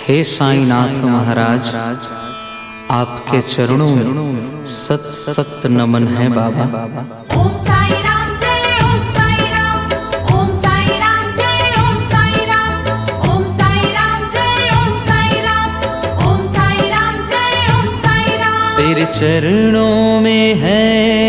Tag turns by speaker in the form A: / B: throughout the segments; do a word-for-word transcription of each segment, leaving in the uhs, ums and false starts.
A: हे साईनाथ महाराज, आपके चरणों में सत सत नमन है बाबा।
B: ओम साई राम जय ओम साई राम, ओम साई राम जय ओम साई राम, ओम साई राम जय ओम साई राम, ओम साई राम जय ओम साई राम।
A: तेरे चरणों में है,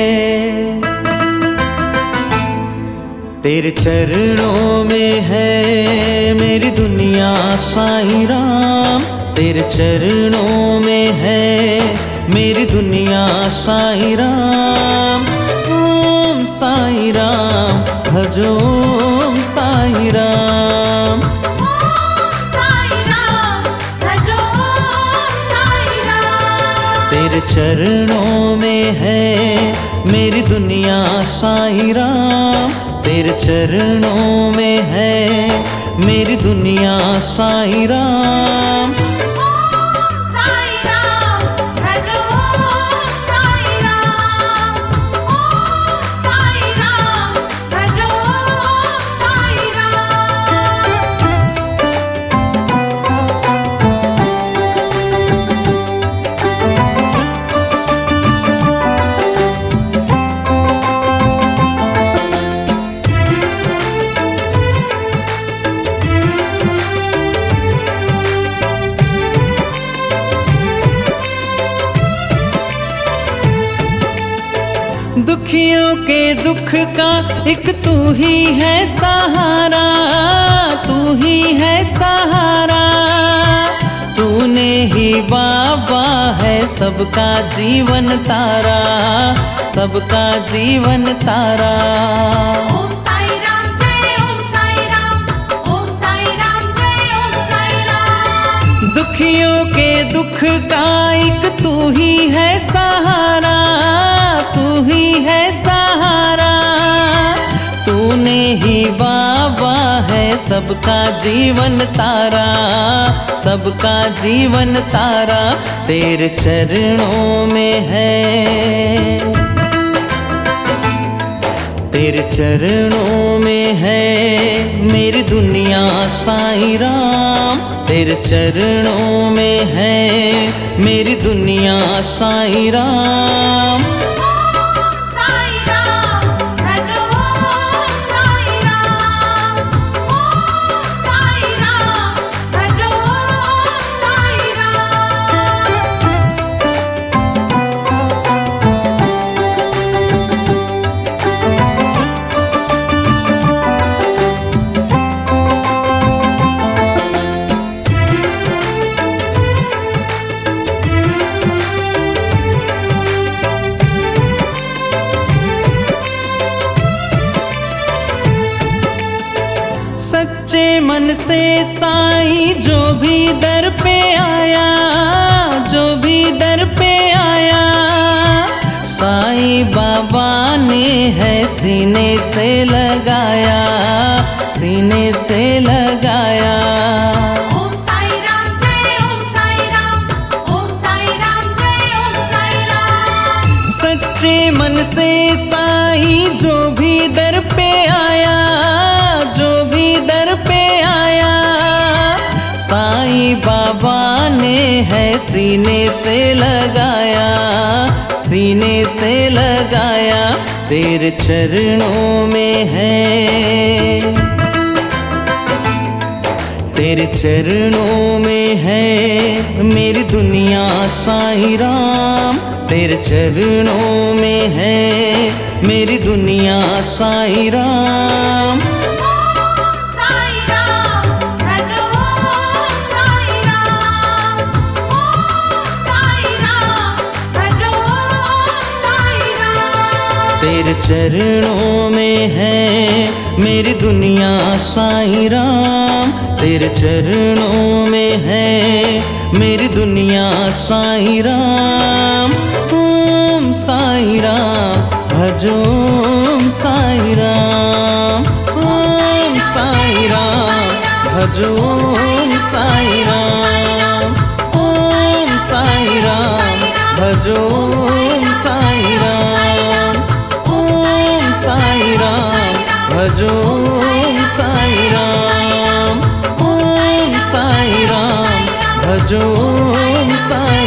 A: तेरे चरणों में है मेरी दुनिया साईं राम। तेरे चरणों में है मेरी दुनिया साईं राम। ओम साईं राम भजो ओम साईं राम।
B: ओम साई राम भजो ओम साई राम।
A: तेरे चरणों में है मेरी दुनिया साईं राम। तेरे चरणों में है मेरी दुनिया साईं राम।
B: ओम साई राम भजो ओम साई राम। ओम साई राम भजो ओम साई राम।
A: दुखियों के दुख का एक तू ही है सहारा, तू ही है सहारा। तूने ही बाबा है सबका जीवन तारा, सबका जीवन तारा।
B: ओम साई राम जय ओम साई राम, ओम साई राम जय ओम साई राम।
A: दुखियों के दुख का एक तू ही है सहारा, तू ही है सहारा। तूने ही बाबा है सबका जीवन तारा, सबका जीवन तारा। तेरे चरणों में है, तेरे चरणों में है मेरी दुनिया साईं राम। तेरे चरणों में है मेरी दुनिया साईं राम।
B: ओम साई राम भजो ओम साई राम। ओम साई राम भजो ओम साई राम।
A: सच्चे मन से साईं जो भी दर पे आया, जो भी दर पे आया, साईं बाबा ने है सीने से लगाया, सीने से लगाया।
B: ओम साई राम जय ओम साई राम, ओम साई राम जय ओम साई राम।
A: सच्चे मन से साईं जो भी दर पे आया, जो भी दर पे आया, साईं बाबा ने है सीने से लगाया, सीने से लगाया। तेरे चरणों में है, तेरे चरणों में है मेरी दुनिया साईं राम। तेरे चरणों में है मेरी दुनिया साईं राम।
B: ओम साई राम भजो ओम साई राम। ओम साई राम भजो ओम साई राम।
A: तेरे चरणों में है मेरी दुनिया साईं राम। तेरे चरणों में है मेरी दुनिया साईं राम। ओम साईं राम भजो ओम साईं राम। ओम साईं राम भजो ओम साईं राम। ओम साईं राम भजो ओम साईं राम। ओम साईं राम भजो ओम साईं राम। ओम साईं राम भजो ओम साई